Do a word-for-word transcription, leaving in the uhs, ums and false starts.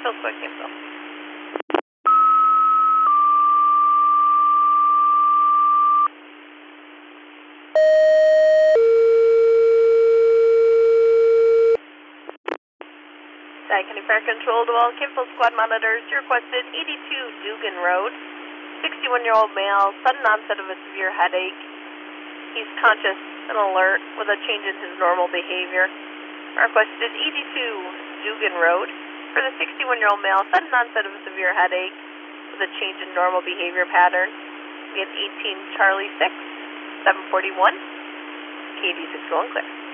Kimville Square, Kimville. Dye County Fire Control to all Kimville Squad monitors. You requested eighty-two Dugan Road. sixty-one-year-old male, sudden onset of a severe headache. He's conscious and alert with a change in his normal behavior. Requested eighty-two Dugan Road for the sixty-one-year-old male, sudden onset of a severe headache with a change in normal behavior pattern. We have eighteen Charlie six, seven forty-one, K D six going clear.